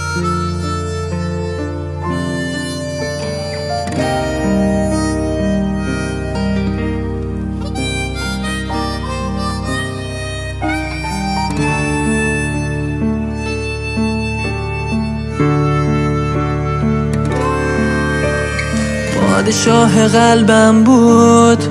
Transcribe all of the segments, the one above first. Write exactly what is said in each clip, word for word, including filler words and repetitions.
پادشاه قلبم بود،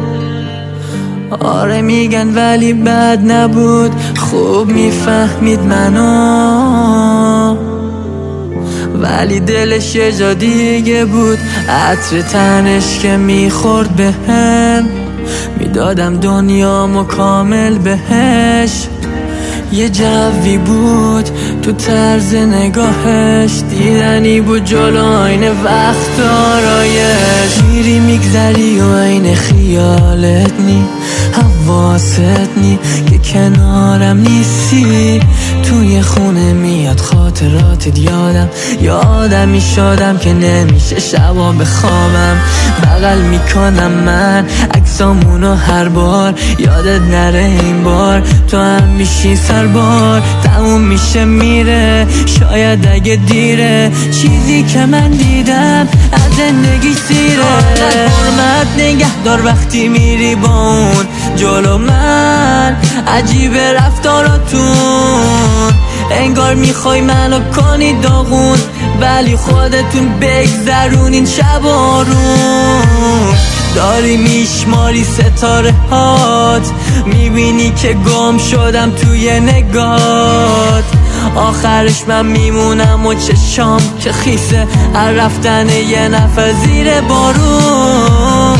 آره میگن ولی بد نبود، خوب میفهمید منو، ولی دلش یه جا دیگه بود. عطر تنش که میخورد بهم، میدادم دنیامو کامل بهش. یه جوی بود تو طرز نگاهش، دیدنی بود جلو آینه وقت آرایش. میری میگذری و عین خیالت نی، حواست نی که کنارم نیستی. توی خونه میاد خاطراتت یادم، یادم شادم که نمیشه شبا بخوابم. بغل میکنم من عکسامونو هر بار، یادت نره این بار تو هم میشی سربار. تموم میشه میره شاید اگه دیره، چیزی که من دیدم از زندگی سیره. حرمت نگه دار وقتی میری با اون جلو من، عجیبه رفتاراتون، انگار میخوای منو کنی داغون، ولی خودتون بگذرونین شب آروم. داری میشماری ستاره هات، میبینی که گم شدم توی نگات. آخرش من میمونم و چشام که خیسه هر رفتن یه نفر زیر بارون.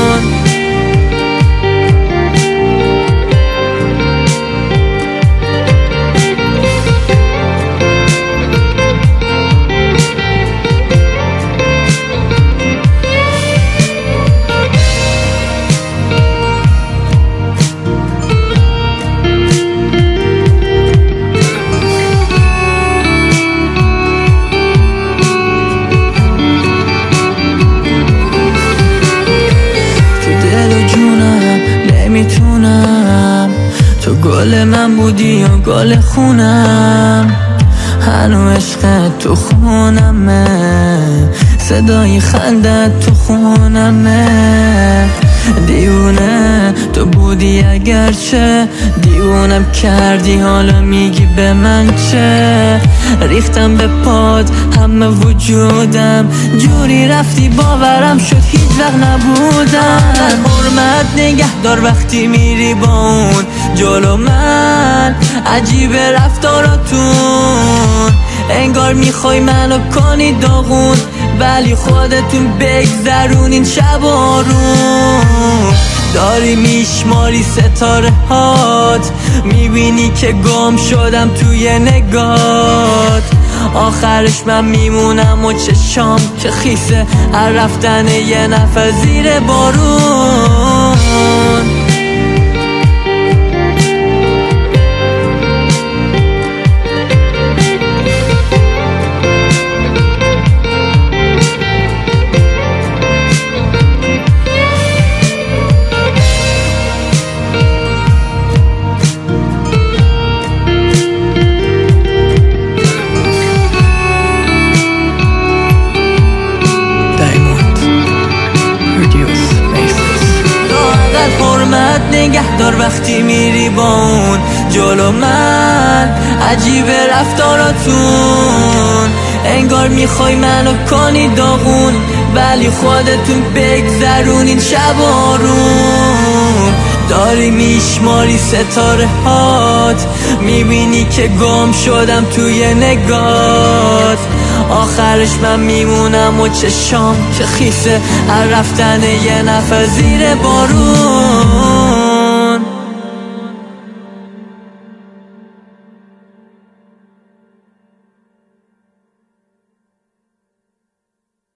میتونم تو گل من بودی و گل خونم، هنو عشقت تو خونمه، صدای خندت تو خونمه. دیوونه تو بودی اگرچه، دیوونم کردی حالا میگی به من چه. ریختم به پاد همه وجودم، جوری رفتی باورم شد هیچ وقت نبودم. حرمت نگه دار وقتی میری با اون جلو من، عجیبه رفتاراتون، انگار میخوای منو کنی داغون، ولی خودتون بگذرونین شب آروم. داری میشماری ستاره هات، میبینی که گم شدم توی نگات. آخرش من میمونم و چشام که خیسه هر رفتن یه نفر زیر بارون. نگه دار وقتی میری با اون جلو من، عجیبه رفتاراتون، انگار میخوای منو کنی داغون، ولی خودتون بگذرونین شب آروم. داری میشماری ستاره هات، میبینی که گم شدم توی نگات. آخرش من میمونم و چشام که خیسه هر رفتن یه نفر زیر بارون.